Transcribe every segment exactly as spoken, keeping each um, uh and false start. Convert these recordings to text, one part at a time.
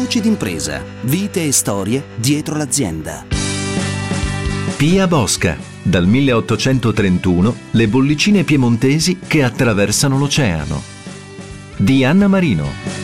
Voci d'impresa, vite e storie dietro l'azienda. Pia Bosca, dal milleottocentotrentuno, le bollicine piemontesi che attraversano l'oceano. Di Anna Marino.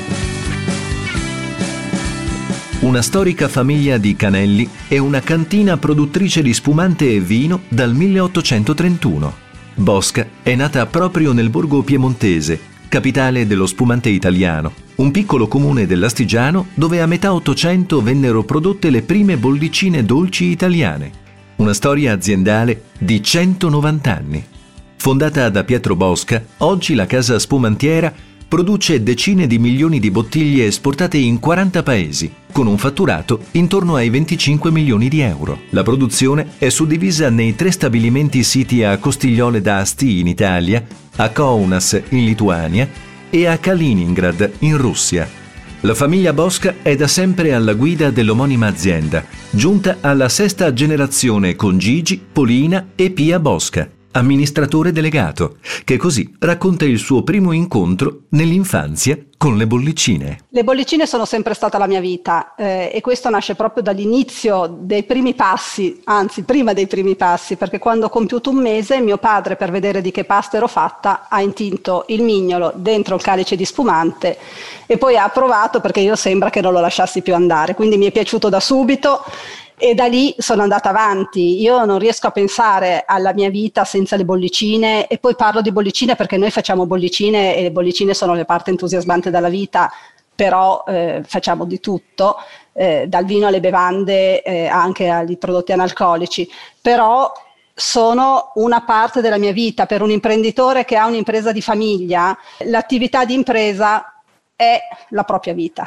Una storica famiglia di Canelli e una cantina produttrice di spumante e vino dal milleottocentotrentuno. Bosca è nata proprio nel borgo piemontese, capitale dello spumante italiano, un piccolo comune dell'Astigiano dove a metà Ottocento vennero prodotte le prime bollicine dolci italiane. Una storia aziendale di centonovanta anni. Fondata da Pietro Bosca, oggi la casa spumantiera produce decine di milioni di bottiglie esportate in quaranta paesi, con un fatturato intorno ai venticinque milioni di euro. La produzione è suddivisa nei tre stabilimenti siti a Costigliole d'Asti in Italia, a Kaunas in Lituania e a Kaliningrad in Russia. La famiglia Bosca è da sempre alla guida dell'omonima azienda, giunta alla sesta generazione con Gigi, Polina e Pia Bosca, amministratore delegato, che così racconta il suo primo incontro nell'infanzia con le bollicine. Le bollicine sono sempre stata la mia vita eh, e questo nasce proprio dall'inizio dei primi passi, anzi prima dei primi passi, perché quando ho compiuto un mese mio padre, per vedere di che pasta ero fatta, ha intinto il mignolo dentro il calice di spumante e poi ha provato, perché io sembra che non lo lasciassi più andare, quindi mi è piaciuto da subito. E da lì sono andata avanti. Io non riesco a pensare alla mia vita senza le bollicine, e poi parlo di bollicine perché noi facciamo bollicine e le bollicine sono le parte entusiasmante della vita, però eh, facciamo di tutto, eh, dal vino alle bevande, eh, anche ai prodotti analcolici, però sono una parte della mia vita. Per un imprenditore che ha un'impresa di famiglia, l'attività di impresa è la propria vita.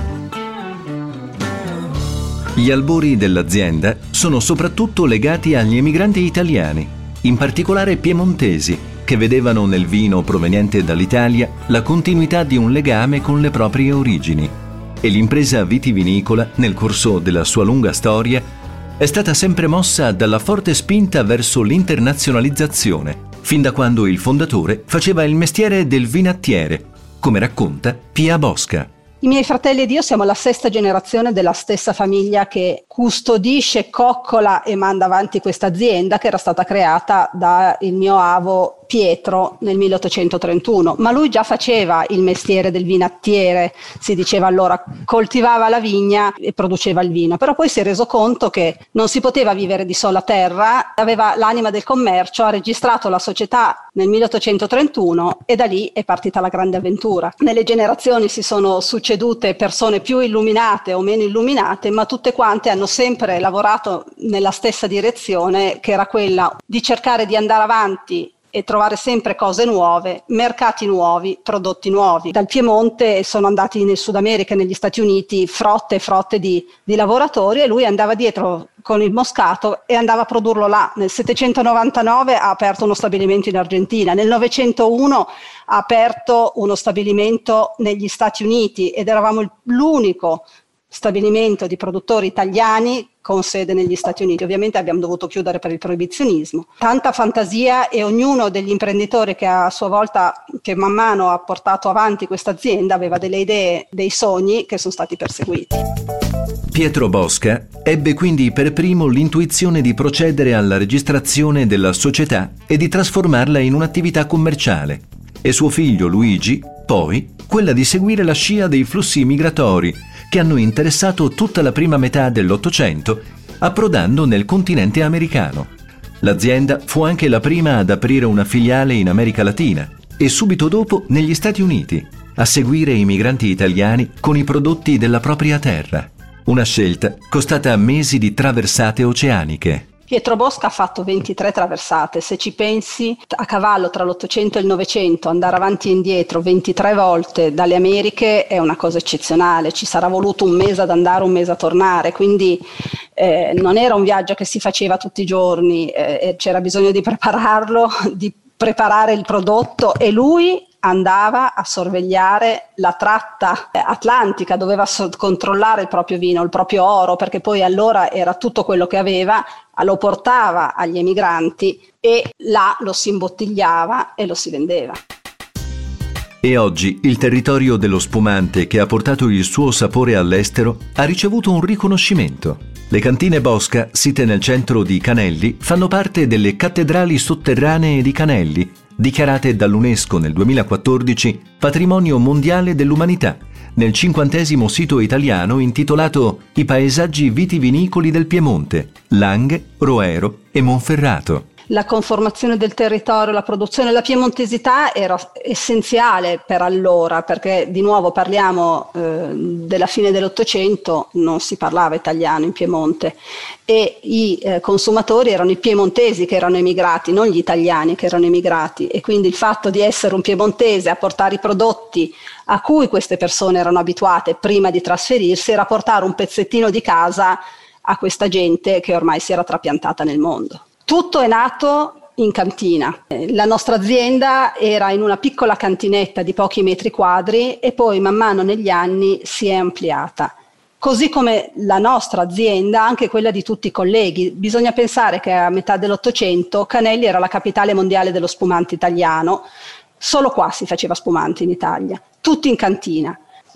Gli albori dell'azienda sono soprattutto legati agli emigranti italiani, in particolare piemontesi, che vedevano nel vino proveniente dall'Italia la continuità di un legame con le proprie origini. E l'impresa vitivinicola, nel corso della sua lunga storia, è stata sempre mossa dalla forte spinta verso l'internazionalizzazione, fin da quando il fondatore faceva il mestiere del vinattiere, come racconta Pia Bosca. I miei fratelli ed io siamo la sesta generazione della stessa famiglia che custodisce, coccola e manda avanti questa azienda, che era stata creata dal mio avo Pietro nel milleottocentotrentuno, ma lui già faceva il mestiere del vinattiere, si diceva allora, coltivava la vigna e produceva il vino, però poi si è reso conto che non si poteva vivere di sola terra, aveva l'anima del commercio, ha registrato la società nel milleottocentotrentuno e da lì è partita la grande avventura. Nelle generazioni si sono succedute persone più illuminate o meno illuminate, ma tutte quante hanno sempre lavorato nella stessa direzione, che era quella di cercare di andare avanti e trovare sempre cose nuove, mercati nuovi, prodotti nuovi. Dal Piemonte sono andati nel Sud America e negli Stati Uniti frotte e frotte di, di lavoratori, e lui andava dietro con il Moscato e andava a produrlo là. Nel settecentonovantanove ha aperto uno stabilimento in Argentina, nel novecentouno ha aperto uno stabilimento negli Stati Uniti ed eravamo l'unico stabilimento di produttori italiani con sede negli Stati Uniti. Ovviamente abbiamo dovuto chiudere per il proibizionismo. Tanta fantasia, e ognuno degli imprenditori che a sua volta, che man mano ha portato avanti questa azienda, aveva delle idee, dei sogni che sono stati perseguiti. Pietro Bosca ebbe quindi per primo l'intuizione di procedere alla registrazione della società e di trasformarla in un'attività commerciale, e suo figlio Luigi poi quella di seguire la scia dei flussi migratori che hanno interessato tutta la prima metà dell'Ottocento, approdando nel continente americano. L'azienda fu anche la prima ad aprire una filiale in America Latina e subito dopo negli Stati Uniti, a seguire i migranti italiani con i prodotti della propria terra. Una scelta costata mesi di traversate oceaniche. Pietro Bosca ha fatto ventitré traversate. Se ci pensi, a cavallo tra l'Ottocento e il Novecento, andare avanti e indietro ventitré volte dalle Americhe è una cosa eccezionale. Ci sarà voluto un mese ad andare, un mese a tornare, quindi eh, non era un viaggio che si faceva tutti i giorni, eh, c'era bisogno di prepararlo, di preparare il prodotto, e lui andava a sorvegliare la tratta atlantica, doveva so- controllare il proprio vino, il proprio oro, perché poi allora era tutto quello che aveva, lo portava agli emigranti e là lo si imbottigliava e lo si vendeva. E oggi il territorio dello spumante, che ha portato il suo sapore all'estero, ha ricevuto un riconoscimento. Le cantine Bosca, site nel centro di Canelli, fanno parte delle cattedrali sotterranee di Canelli, dichiarate dall'UNESCO nel duemilaquattordici Patrimonio Mondiale dell'Umanità, nel cinquantesimo sito italiano intitolato I paesaggi vitivinicoli del Piemonte, Langhe, Roero e Monferrato. La conformazione del territorio, la produzione, la piemontesità era essenziale per allora, perché di nuovo parliamo eh, della fine dell'Ottocento, non si parlava italiano in Piemonte e i eh, consumatori erano i piemontesi che erano emigrati, non gli italiani che erano emigrati, e quindi il fatto di essere un piemontese a portare i prodotti a cui queste persone erano abituate prima di trasferirsi era portare un pezzettino di casa a questa gente che ormai si era trapiantata nel mondo. Tutto è nato in cantina. La nostra azienda era in una piccola cantinetta di pochi metri quadri e poi man mano negli anni si è ampliata. Così come la nostra azienda, anche quella di tutti i colleghi. Bisogna pensare che a metà dell'Ottocento Canelli era la capitale mondiale dello spumante italiano. Solo qua si faceva spumante in Italia, tutti in cantina.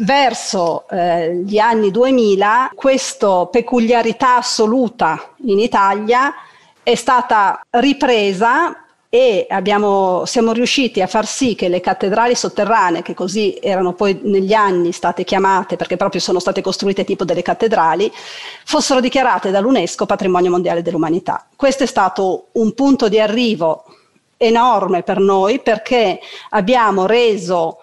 Verso eh, gli anni duemila questa peculiarità assoluta in Italia è stata ripresa e abbiamo, siamo riusciti a far sì che le cattedrali sotterranee, che così erano poi negli anni state chiamate perché proprio sono state costruite tipo delle cattedrali, fossero dichiarate dall'UNESCO Patrimonio Mondiale dell'Umanità. Questo è stato un punto di arrivo enorme per noi, perché abbiamo reso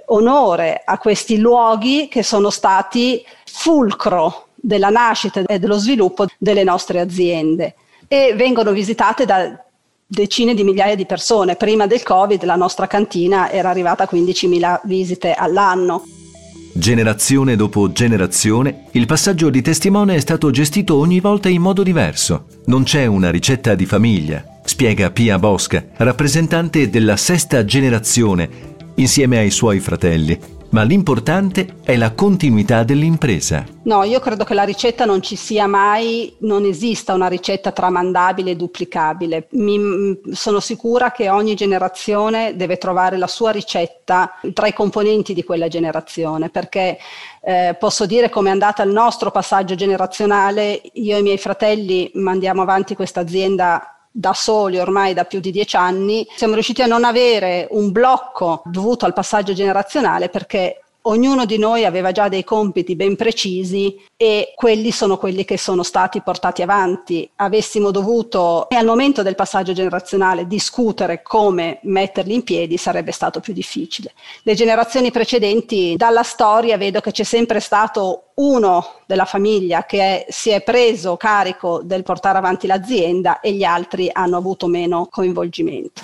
onore a questi luoghi che sono stati fulcro della nascita e dello sviluppo delle nostre aziende e vengono visitate da decine di migliaia di persone. Prima del Covid la nostra cantina era arrivata a quindicimila visite all'anno. Generazione dopo generazione, il passaggio di testimone è stato gestito ogni volta in modo diverso. Non c'è una ricetta di famiglia, spiega Pia Bosca, rappresentante della sesta generazione, insieme ai suoi fratelli. Ma l'importante è la continuità dell'impresa. No, io credo che la ricetta non ci sia mai, non esista una ricetta tramandabile e duplicabile. Mi, sono sicura che ogni generazione deve trovare la sua ricetta tra i componenti di quella generazione, perché eh, posso dire come è andata il nostro passaggio generazionale. Io e i miei fratelli mandiamo avanti questa azienda da soli ormai da più di dieci anni. Siamo riusciti a non avere un blocco dovuto al passaggio generazionale perché ognuno di noi aveva già dei compiti ben precisi e quelli sono quelli che sono stati portati avanti. Avessimo dovuto al momento del passaggio generazionale discutere come metterli in piedi sarebbe stato più difficile. Le generazioni precedenti, dalla storia vedo che c'è sempre stato uno della famiglia che è, si è preso carico del portare avanti l'azienda e gli altri hanno avuto meno coinvolgimento.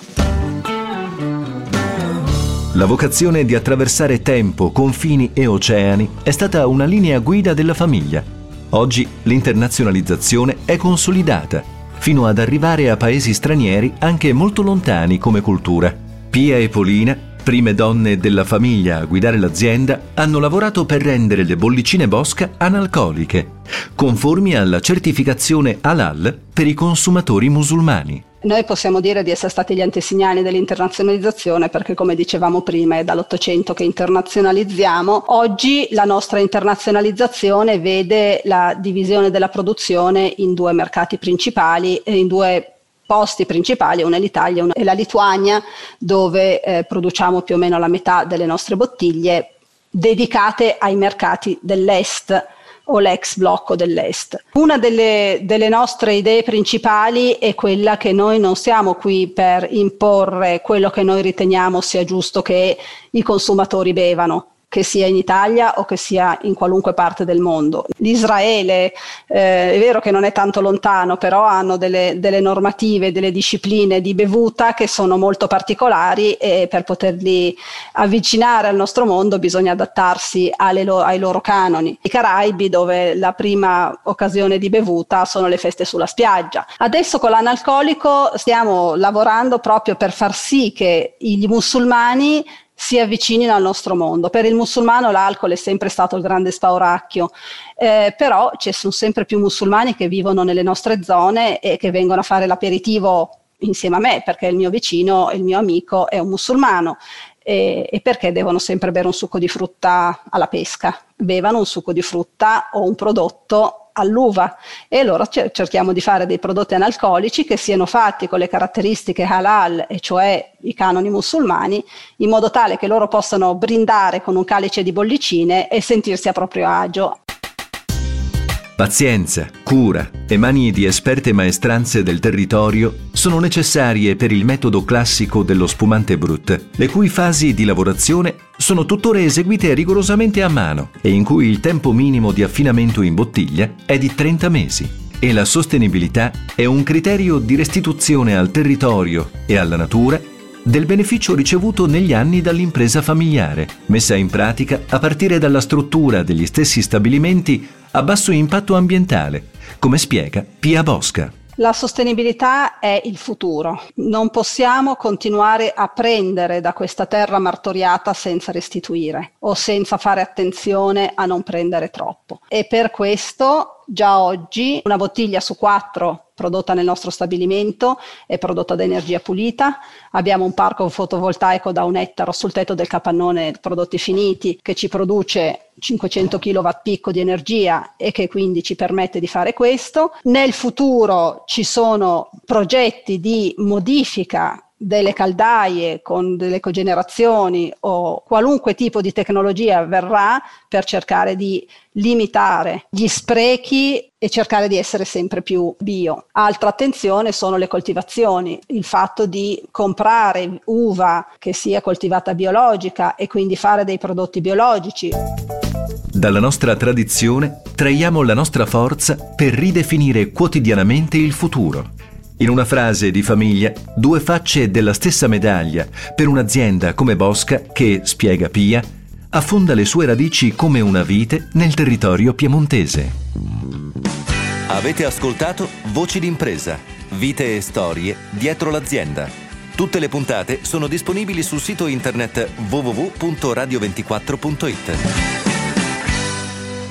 La vocazione di attraversare tempo, confini e oceani è stata una linea guida della famiglia. Oggi l'internazionalizzazione è consolidata, fino ad arrivare a paesi stranieri anche molto lontani come cultura. Pia e Polina, prime donne della famiglia a guidare l'azienda, hanno lavorato per rendere le bollicine Bosca analcoliche, conformi alla certificazione Halal per i consumatori musulmani. Noi possiamo dire di essere stati gli antesignani dell'internazionalizzazione perché, come dicevamo prima, è dall'Ottocento che internazionalizziamo. Oggi la nostra internazionalizzazione vede la divisione della produzione in due mercati principali e in due posti principali, uno è l'Italia e la Lituania, dove eh, produciamo più o meno la metà delle nostre bottiglie dedicate ai mercati dell'Est o l'ex blocco dell'Est. Una delle, delle nostre idee principali è quella che noi non siamo qui per imporre quello che noi riteniamo sia giusto che i consumatori bevano, che sia in Italia o che sia in qualunque parte del mondo. L'Israele eh, è vero che non è tanto lontano, però hanno delle, delle normative, delle discipline di bevuta che sono molto particolari e per poterli avvicinare al nostro mondo bisogna adattarsi alle lo, ai loro canoni. I Caraibi, dove la prima occasione di bevuta sono le feste sulla spiaggia. Adesso con l'analcolico stiamo lavorando proprio per far sì che i musulmani si avvicinino al nostro mondo. Per il musulmano l'alcol è sempre stato il grande spauracchio, eh, però ci sono sempre più musulmani che vivono nelle nostre zone e che vengono a fare l'aperitivo insieme a me, perché il mio vicino, il mio amico è un musulmano. E, e perché devono sempre bere un succo di frutta alla pesca? Bevano un succo di frutta o un prodotto all'uva, e allora cerchiamo di fare dei prodotti analcolici che siano fatti con le caratteristiche halal, e cioè i canoni musulmani, in modo tale che loro possano brindare con un calice di bollicine e sentirsi a proprio agio. Pazienza, cura e mani di esperte maestranze del territorio sono necessarie per il metodo classico dello spumante brut, le cui fasi di lavorazione sono tuttora eseguite rigorosamente a mano e in cui il tempo minimo di affinamento in bottiglia è di trenta mesi. E la sostenibilità è un criterio di restituzione al territorio e alla natura del beneficio ricevuto negli anni dall'impresa familiare, messa in pratica a partire dalla struttura degli stessi stabilimenti a basso impatto ambientale, come spiega Pia Bosca. La sostenibilità è il futuro. Non possiamo continuare a prendere da questa terra martoriata senza restituire o senza fare attenzione a non prendere troppo. E per questo già oggi una bottiglia su quattro prodotta nel nostro stabilimento è prodotta da energia pulita. Abbiamo un parco fotovoltaico da un ettaro sul tetto del capannone prodotti finiti che ci produce cinquecento chilowatt picco di energia e che quindi ci permette di fare questo. Nel futuro ci sono progetti di modifica delle caldaie con delle cogenerazioni o qualunque tipo di tecnologia verrà per cercare di limitare gli sprechi e cercare di essere sempre più bio. Altra attenzione sono le coltivazioni, il fatto di comprare uva che sia coltivata biologica e quindi fare dei prodotti biologici. Dalla nostra tradizione traiamo la nostra forza per ridefinire quotidianamente il futuro. In una frase di famiglia, due facce della stessa medaglia per un'azienda come Bosca che, spiega Pia, affonda le sue radici come una vite nel territorio piemontese. Avete ascoltato Voci d'impresa, vite e storie dietro l'azienda. Tutte le puntate sono disponibili sul sito internet w w w punto radio ventiquattro punto it.